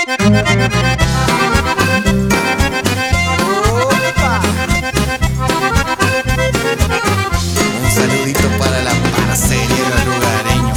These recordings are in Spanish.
Un saludito para la parcería de los lugareños.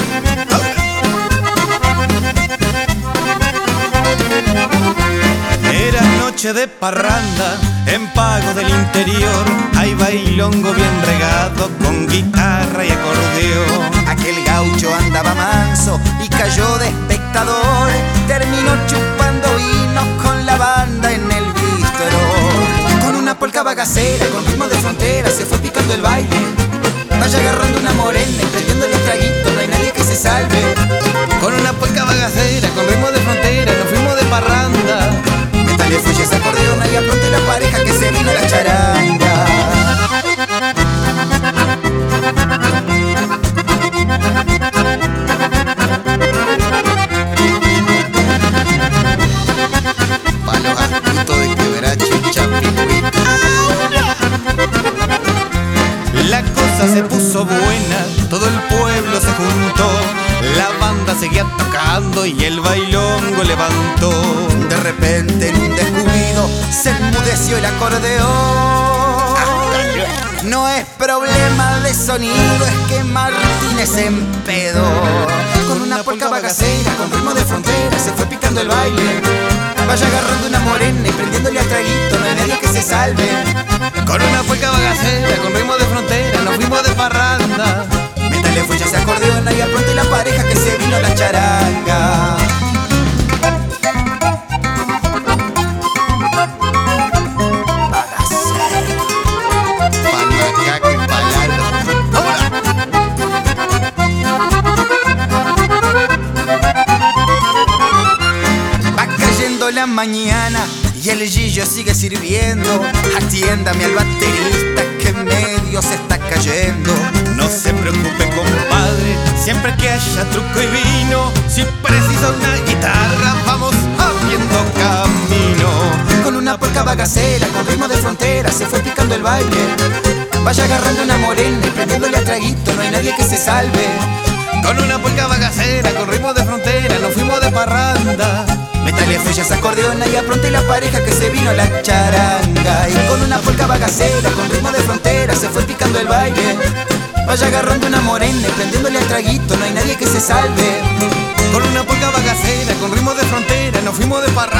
Era noche de parranda en Pago del Interior. Hay bailongo bien regado con guitarra y acordeón. Aquel gaucho andaba manso y cayó de espectador. Terminó chupando vino con la banda en el bistro. Con una polca bagacera, con ritmo de frontera, se fue picando el baile. Vaya agarrando una morena y prendiéndole un traguito, no hay nadie que se salve. Con una polca bagacera, con ritmo de frontera, nos fuimos de parranda. Métale fuelle ese acordeón y apronte la pareja que se vino la charanga. Palo gastito de quebracho y chapigüita. La cosa se puso buena, todo el pueblo se juntó. La banda seguía tocando y el bailongo levantó. De repente en un descuido se enmudeció el acordeón. No es problema de sonido, es que Martínez se empedó. Con una polca bagacera, con ritmo de frontera, se fue picando el baile. Vaya agarrando una morena y prendiéndole al traguito, no hay nadie que se salve. Con una polca bagacera, con ritmo de frontera, nos fuimos de parranda. Métale fuelle ese acordeón y apronte la pareja que se vino la charanga. Panacaca y palalo. Va cayendo la mañana y el Gillo sigue sirviendo. Atiéndame al baterista que medio se está cayendo. No se preocupe, compadre, siempre que haya truco y vino. Si precisa una guitarra, vamos abriendo camino. Con una polca bagacera, con ritmo de frontera, se fue picando el baile. Vaya agarrando una morena y prendiéndole al traguito, no hay nadie que se salve. Con una polca bagacera, con ritmo de frontera, nos fuimos de parranda. Métale fuelle ese acordeón y apronte la pareja que se vino la charanga. Y con una polca bagacera, con ritmo de frontera, se fue picando el baile. Vaya agarrando una morena y prendiéndole al traguito, no hay nadie que se salve. Con una polca bagacera, con ritmo de frontera, nos fuimos de parranda.